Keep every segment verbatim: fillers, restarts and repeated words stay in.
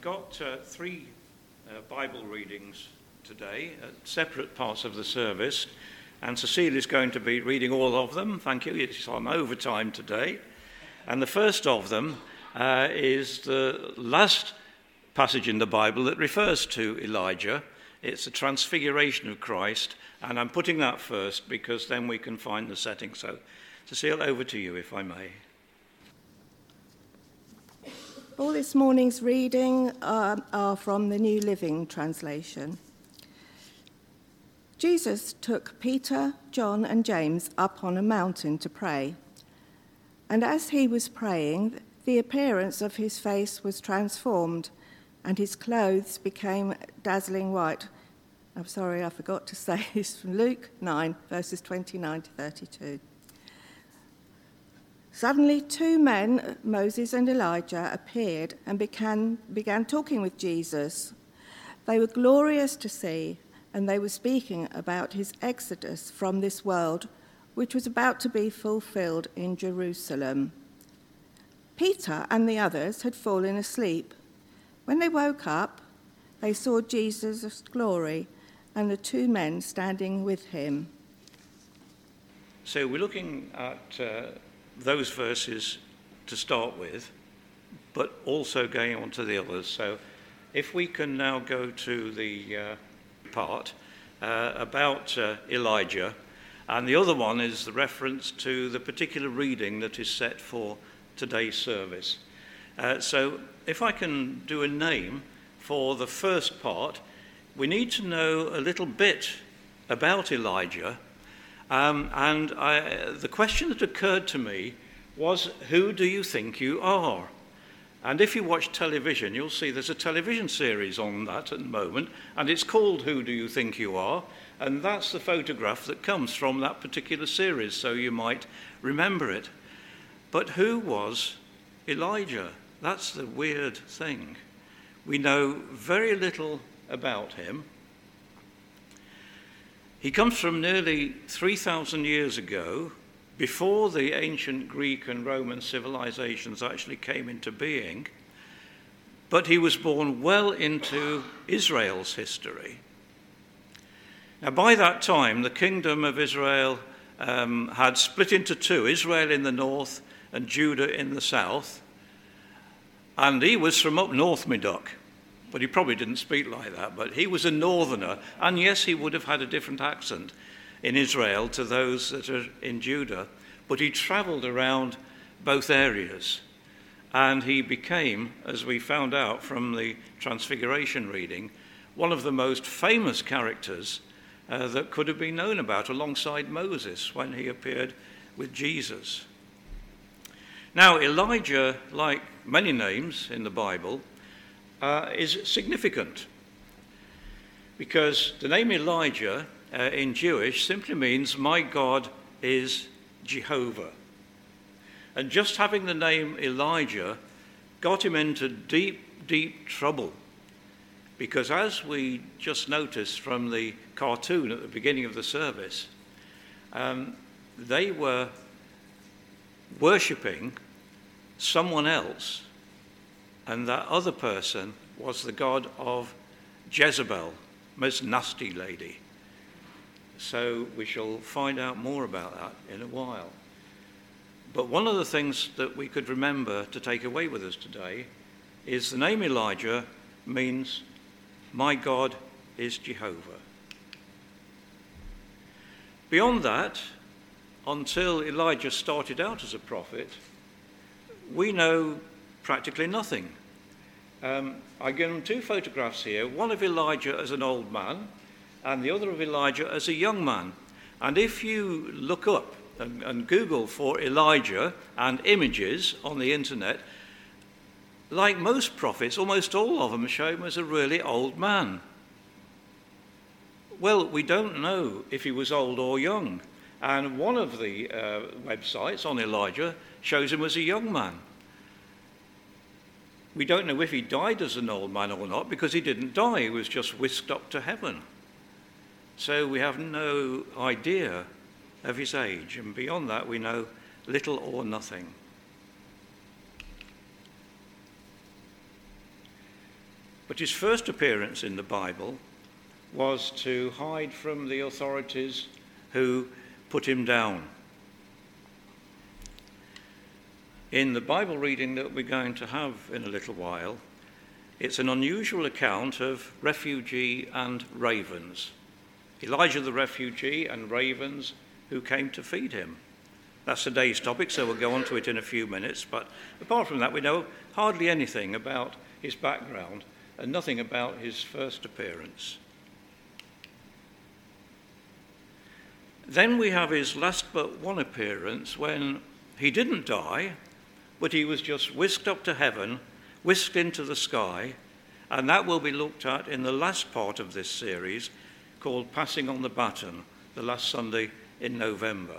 Got uh, three uh, Bible readings today at separate parts of the service, and Cecile is going to be reading all of them. Thank you. It's on overtime today. And the first of them uh, is the last passage in the Bible that refers to Elijah. It's the transfiguration of Christ, and I'm putting that first because then we can find the setting. So, Cecile, over to you, if I may. All this morning's reading uh, are from the New Living Translation. Jesus took Peter, John, and James up on a mountain to pray. And as he was praying, the appearance of his face was transformed, and his clothes became dazzling white. I'm sorry, I forgot to say this from Luke nine, verses twenty-nine to thirty-two. Suddenly two men, Moses and Elijah, appeared and began, began talking with Jesus. They were glorious to see, and they were speaking about his exodus from this world, which was about to be fulfilled in Jerusalem. Peter and the others had fallen asleep. When they woke up, they saw Jesus' glory and the two men standing with him. So we're looking at uh, those verses to start with, but also going on to the others. So if we can now go to the uh, part uh, about uh, Elijah, and the other one is the reference to the particular reading that is set for today's service. Uh, so if I can do a name for the first part, we need to know a little bit about Elijah. Um, and I, the question that occurred to me was, who do you think you are? And if you watch television, you'll see there's a television series on that at the moment, and it's called Who Do You Think You Are? And that's the photograph that comes from that particular series, so you might remember it. But who was Elijah? That's the weird thing. We know very little about him. He comes from nearly three thousand years ago, before the ancient Greek and Roman civilizations actually came into being, but he was born well into Israel's history. Now, by that time, the kingdom of Israel um, had split into two, Israel in the north and Judah in the south, and he was from up north, Medoc. But he probably didn't speak like that, but he was a northerner, and yes, he would have had a different accent in Israel to those that are in Judah, but he travelled around both areas, and he became, as we found out from the Transfiguration reading, one of the most famous characters uh, that could have been known about alongside Moses when he appeared with Jesus. Now, Elijah, like many names in the Bible, Uh, is significant, because the name Elijah uh, in Jewish simply means my God is Jehovah. And just having the name Elijah got him into deep, deep trouble, because as we just noticed from the cartoon at the beginning of the service, um, they were worshipping someone else, and that other person was the god of Jezebel, most nasty lady. So we shall find out more about that in a while. But one of the things that we could remember to take away with us today is the name Elijah means my God is Jehovah. Beyond that, until Elijah started out as a prophet, we know practically nothing. Um, I give them two photographs here, one of Elijah as an old man and the other of Elijah as a young man. And if you look up and, and Google for Elijah and images on the internet, like most prophets, almost all of them show him as a really old man. Well, we don't know if he was old or young. And one of the uh, websites on Elijah shows him as a young man. We don't know if he died as an old man or not, because he didn't die. He was just whisked up to heaven. So we have no idea of his age. And beyond that, we know little or nothing. But his first appearance in the Bible was to hide from the authorities who put him down. In the Bible reading that we're going to have in a little while, it's an unusual account of refugee and ravens. Elijah the refugee and ravens who came to feed him. That's today's topic, so we'll go on to it in a few minutes. But apart from that, we know hardly anything about his background and nothing about his first appearance. Then we have his last but one appearance when he didn't die, but he was just whisked up to heaven, whisked into the sky, and that will be looked at in the last part of this series called Passing on the Baton, the last Sunday in November.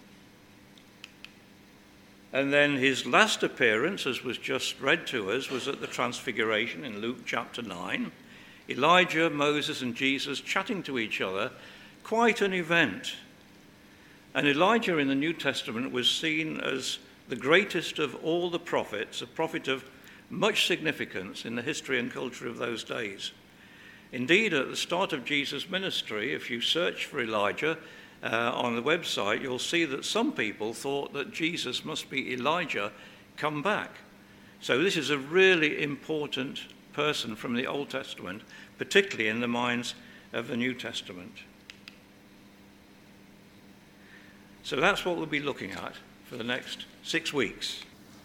And then his last appearance, as was just read to us, was at the Transfiguration in Luke chapter nine. Elijah, Moses, and Jesus chatting to each other, quite an event. And Elijah in the New Testament was seen as the greatest of all the prophets, a prophet of much significance in the history and culture of those days. Indeed, at the start of Jesus' ministry, if you search for Elijah uh, on the website, you'll see that some people thought that Jesus must be Elijah come back. So this is a really important person from the Old Testament, particularly in the minds of the New Testament. So that's what we'll be looking at for the next six weeks.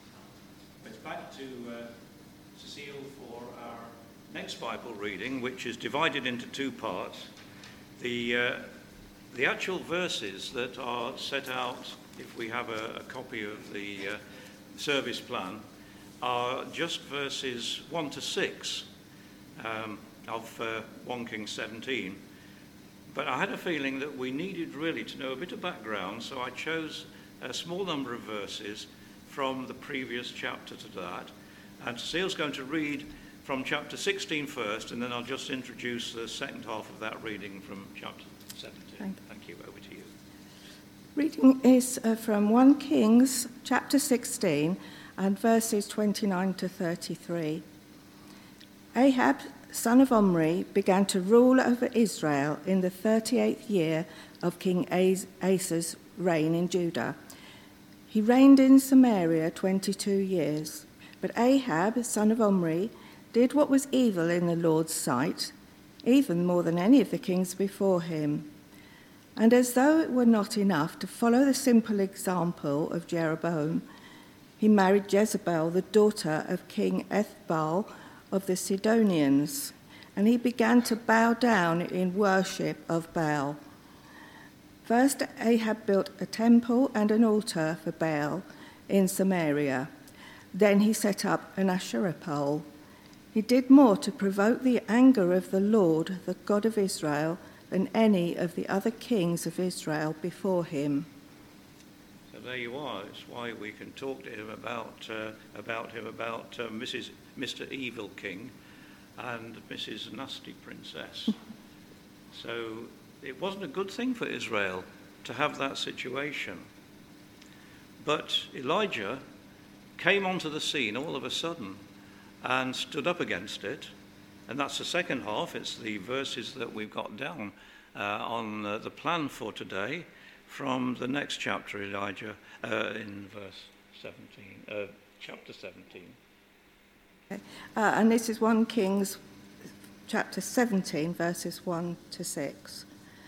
It's back to uh, Cecile for our next Bible reading, which is divided into two parts. The, uh, the actual verses that are set out, if we have a, a copy of the uh, service plan, are just verses one to six um, of uh, First Kings seventeen. But I had a feeling that we needed really to know a bit of background, so I chose a small number of verses from the previous chapter to that. And Cecile's going to read from chapter sixteen first, and then I'll just introduce the second half of that reading from chapter seventeen. Thank you. Thank you. Over to you. Reading is uh, from First Kings chapter sixteen and verses twenty-nine to thirty-three. Ahab, son of Omri, began to rule over Israel in the thirty-eighth year of King Asa's reign in Judah. He reigned in Samaria twenty-two years. But Ahab, son of Omri, did what was evil in the Lord's sight, even more than any of the kings before him. And as though it were not enough to follow the simple example of Jeroboam, he married Jezebel, the daughter of King Ethbaal of the Sidonians, and he began to bow down in worship of Baal. First, Ahab built a temple and an altar for Baal in Samaria. Then he set up an Asherah pole. He did more to provoke the anger of the Lord, the God of Israel, than any of the other kings of Israel before him. So there you are. It's why we can talk to him about uh, about him about uh, Missus Mister Evil King and Missus Nasty Princess. So it wasn't a good thing for Israel to have that situation. But Elijah came onto the scene all of a sudden and stood up against it. And that's the second half. It's the verses that we've got down uh, on uh, the plan for today from the next chapter, Elijah, uh, in verse seventeen, uh, chapter seventeen. Okay. Uh, and this is First Kings chapter seventeen, verses one to six.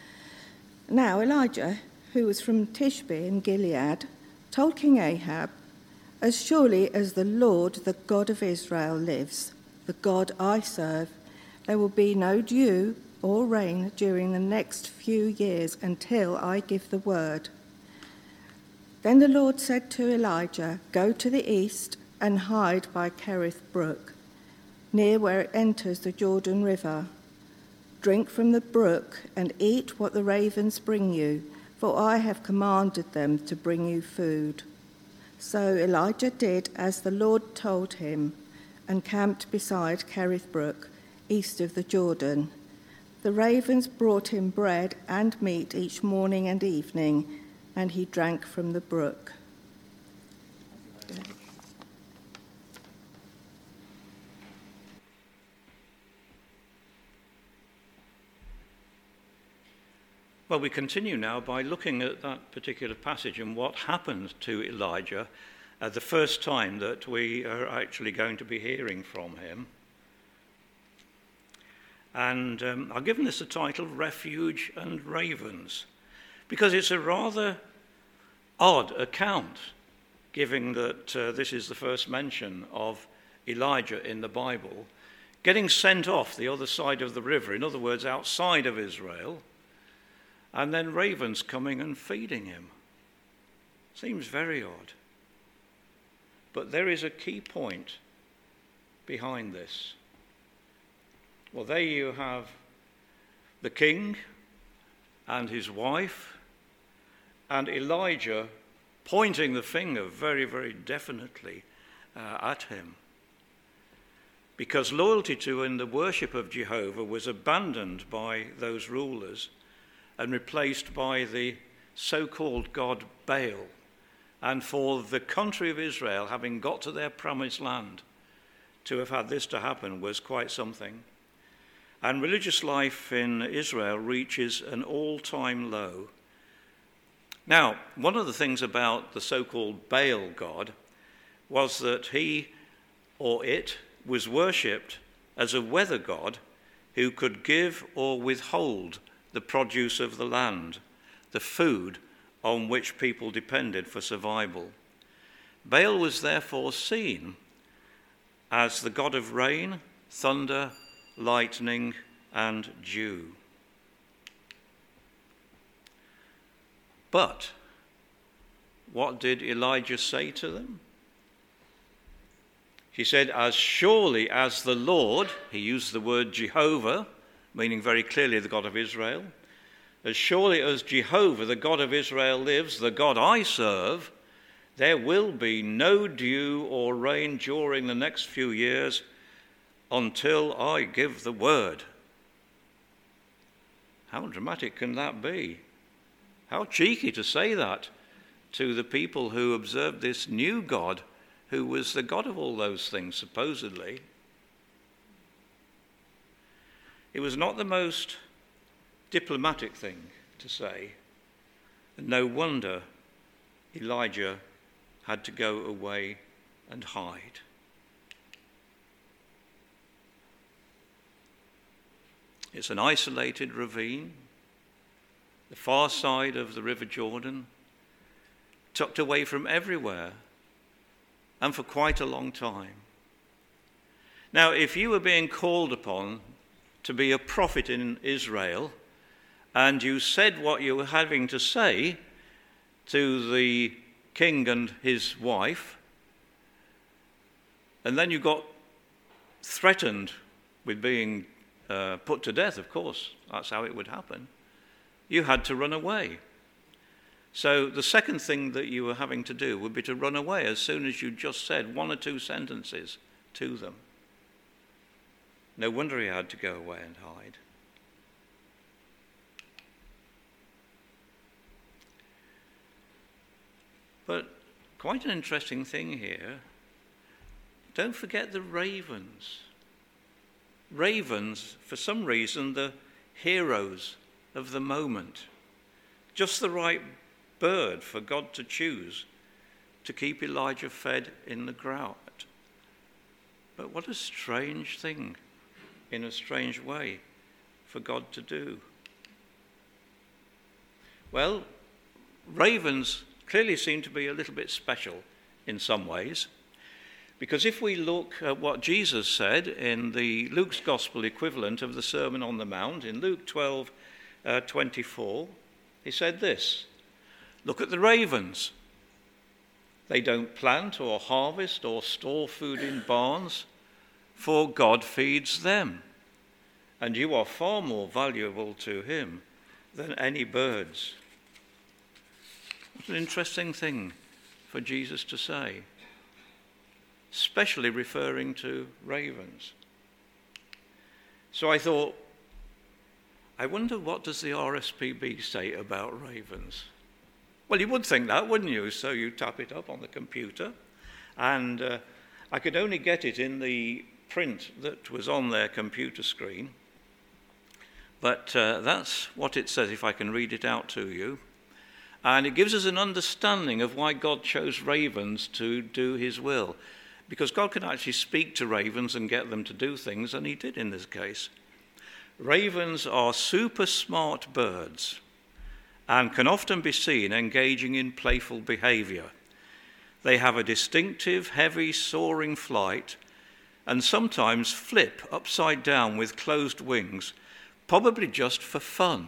Now Elijah, who was from Tishbe in Gilead, told King Ahab, "As surely as the Lord, the God of Israel, lives, the God I serve, there will be no dew or rain during the next few years until I give the word." Then the Lord said to Elijah, "Go to the east and hide by Kerith Brook, near where it enters the Jordan River. Drink from the brook and eat what the ravens bring you, for I have commanded them to bring you food." So Elijah did as the Lord told him and camped beside Kerith Brook, east of the Jordan. The ravens brought him bread and meat each morning and evening, and he drank from the brook. Well, we continue now by looking at that particular passage and what happened to Elijah uh, the first time that we are actually going to be hearing from him. And um, I've given this a title, Refuge and Ravens, because it's a rather odd account, given that uh, this is the first mention of Elijah in the Bible, getting sent off the other side of the river, in other words, outside of Israel, and then ravens coming and feeding him. Seems very odd. But there is a key point behind this. Well, there you have the king and his wife, and Elijah pointing the finger very, very definitely uh, at him. Because loyalty to and the worship of Jehovah was abandoned by those rulers and replaced by the so-called god Baal. And for the country of Israel, having got to their promised land, to have had this to happen was quite something. And religious life in Israel reaches an all-time low. Now, one of the things about the so-called Baal god was that he or it was worshipped as a weather god who could give or withhold the produce of the land, the food on which people depended for survival. Baal was therefore seen as the god of rain, thunder, lightning, and dew. But what did Elijah say to them? He said, as surely as the Lord, he used the word Jehovah, meaning very clearly the God of Israel, as surely as Jehovah, the God of Israel, lives, the God I serve, there will be no dew or rain during the next few years until I give the word. How dramatic can that be? How cheeky to say that to the people who observed this new God, who was the God of all those things, supposedly. It was not the most diplomatic thing to say, and no wonder Elijah had to go away and hide. It's an isolated ravine, the far side of the River Jordan, tucked away from everywhere, and for quite a long time. Now, if you were being called upon to be a prophet in Israel, and you said what you were having to say to the king and his wife, and then you got threatened with being uh, put to death, of course, that's how it would happen, you had to run away. So the second thing that you were having to do would be to run away as soon as you just said one or two sentences to them. No wonder he had to go away and hide. But quite an interesting thing here, don't forget the ravens. Ravens, for some reason, the heroes of the moment. Just the right bird for God to choose to keep Elijah fed in the drought. But what a strange thing, in a strange way, for God to do. Well, ravens clearly seem to be a little bit special in some ways, because if we look at what Jesus said in the Luke's Gospel equivalent of the Sermon on the Mount, in Luke twelve twenty-four, he said this, "Look at the ravens. They don't plant or harvest or store food in barns, for God feeds them. And you are far more valuable to him than any birds." What an interesting thing for Jesus to say, especially referring to ravens. So I thought, I wonder what does the R S P B say about ravens? Well, you would think that, wouldn't you? So you tap it up on the computer, and uh, I could only get it in the print that was on their computer screen. But uh, that's what it says, if I can read it out to you. And it gives us an understanding of why God chose ravens to do his will. Because God can actually speak to ravens and get them to do things, and he did in this case. Ravens are super smart birds and can often be seen engaging in playful behavior. They have a distinctive, heavy, soaring flight and sometimes flip upside down with closed wings, probably just for fun.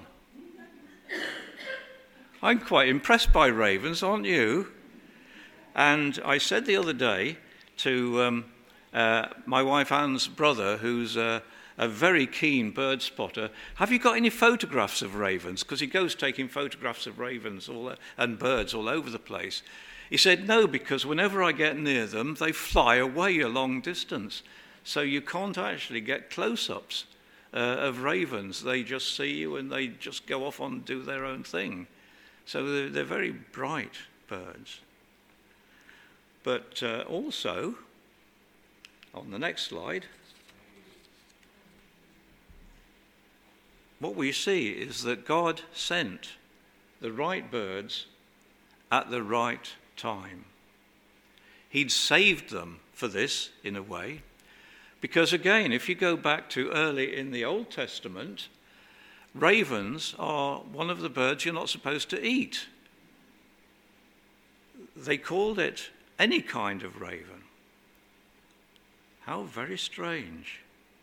I'm quite impressed by ravens, aren't you? And I said the other day to um, uh, my wife Anne's brother, who's uh, a very keen bird spotter, have you got any photographs of ravens? Because he goes taking photographs of ravens all, and birds all over the place. He said, no, because whenever I get near them, they fly away a long distance. So you can't actually get close-ups uh, of ravens. They just see you and they just go off and do their own thing. So they're, they're very bright birds. But uh, also, on the next slide, what we see is that God sent the right birds at the right time. He'd saved them for this, in a way, because again, if you go back to early in the Old Testament, ravens are one of the birds you're not supposed to eat. They called it any kind of raven. How very strange.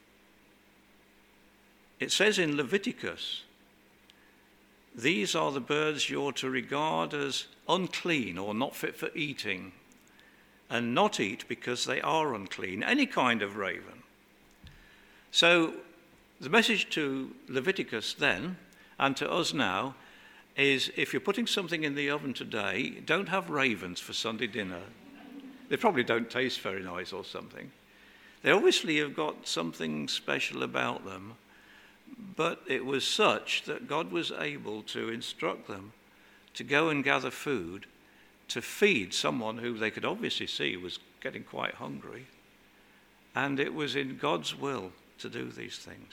It says in Leviticus, these are the birds you're to regard as unclean or not fit for eating, and not eat because they are unclean, any kind of raven. So the message to Leviticus then, and to us now, is if you're putting something in the oven today, don't have ravens for Sunday dinner. They probably don't taste very nice or something. They obviously have got something special about them, but it was such that God was able to instruct them to go and gather food to feed someone who they could obviously see was getting quite hungry. And it was in God's will to do these things.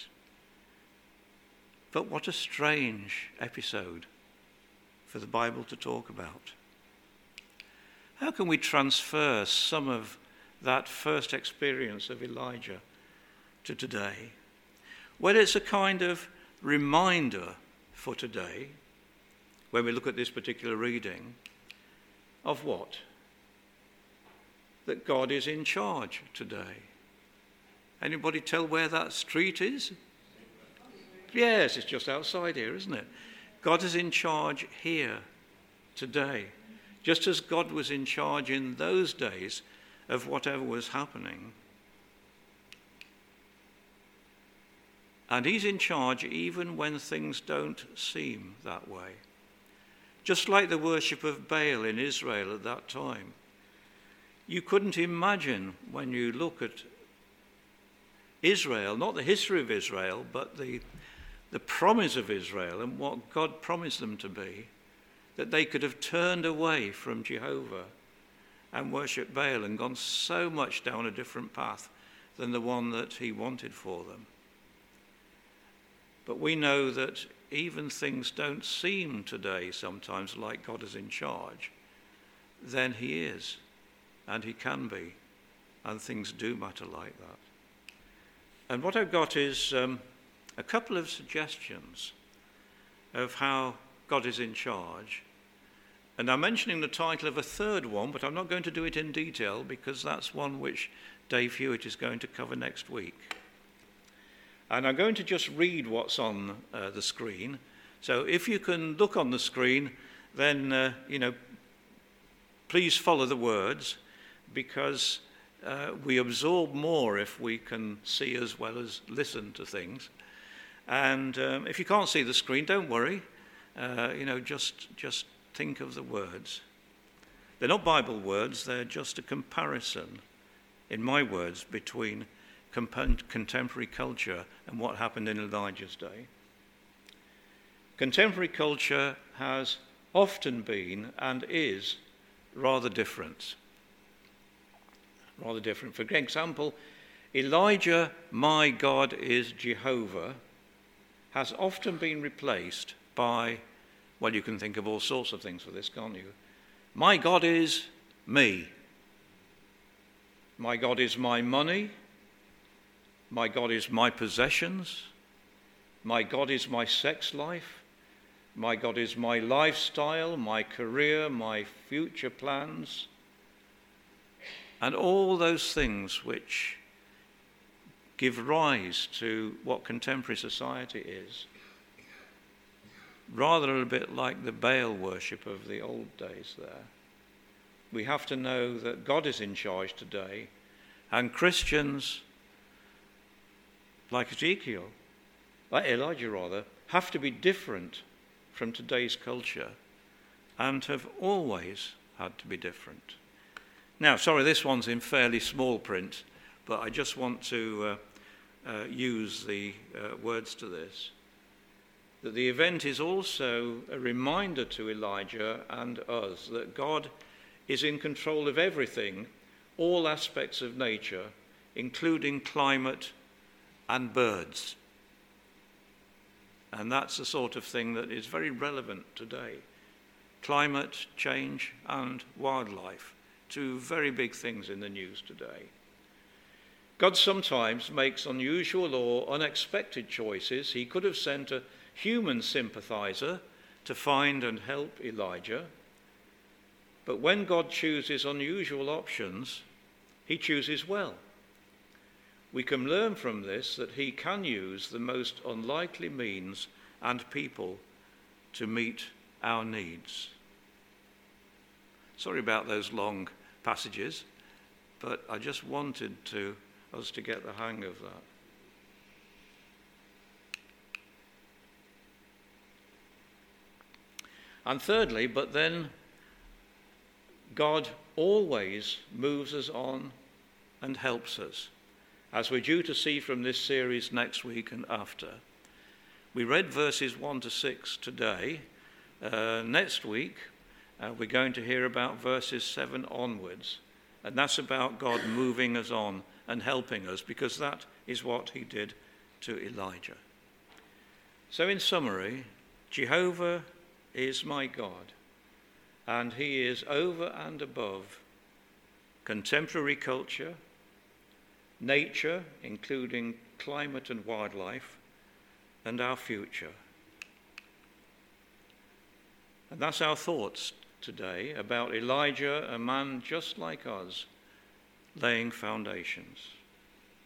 But what a strange episode for the Bible to talk about. How can we transfer some of that first experience of Elijah to today? Well, it's a kind of reminder for today, when we look at this particular reading, of what? That God is in charge today. Anybody tell where that street is? Yes, it's just outside here, isn't it? God is in charge here today, just as God was in charge in those days of whatever was happening. And he's in charge even when things don't seem that way. Just like the worship of Baal in Israel at that time. You couldn't imagine, when you look at Israel, not the history of Israel, but the, the promise of Israel and what God promised them to be, that they could have turned away from Jehovah and worshipped Baal and gone so much down a different path than the one that he wanted for them. But we know that even things don't seem today sometimes like God is in charge, then he is, and he can be, and things do matter like that. And what I've got is um, a couple of suggestions of how God is in charge. And I'm mentioning the title of a third one, but I'm not going to do it in detail because that's one which Dave Hewitt is going to cover next week. And I'm going to just read what's on uh, the screen. So if you can look on the screen, then, uh, you know, please follow the words, because uh, we absorb more if we can see as well as listen to things. And um, if you can't see the screen, don't worry. Uh, you know, just, just think of the words. They're not Bible words, they're just a comparison, in my words, between contemporary culture and what happened in Elijah's day. Contemporary culture has often been and is rather different. Rather different. For example, Elijah, my God is Jehovah, has often been replaced by, well, you can think of all sorts of things for this, can't you? My God is me. My God is my money. My God is my possessions. My God is my sex life. My God is my lifestyle, my career, my future plans. And all those things which give rise to what contemporary society is. Rather a bit like the Baal worship of the old days there. We have to know that God is in charge today, and Christians, like Ezekiel, like Elijah rather, have to be different from today's culture and have always had to be different. Now, sorry, this one's in fairly small print, but I just want to uh, uh, use the uh, words to this. That the event is also a reminder to Elijah and us that God is in control of everything, all aspects of nature, including climate and birds. And that's the sort of thing that is very relevant today. Climate change and wildlife, two very big things in the news today. God sometimes makes unusual or unexpected choices. He could have sent a human sympathizer to find and help Elijah. But when God chooses unusual options, he chooses well. We can learn from this that he can use the most unlikely means and people to meet our needs. Sorry about those long passages, but I just wanted to us to get the hang of that. And thirdly, but then God always moves us on and helps us, as we're due to see from this series next week and after. We read verses one to six today. Uh, next week, uh, we're going to hear about verses seven onwards, and that's about God moving us on and helping us, because that is what he did to Elijah. So in summary, Jehovah is my God, and he is over and above contemporary culture, nature, including climate and wildlife, and our future. And that's our thoughts today about Elijah, a man just like us, laying foundations.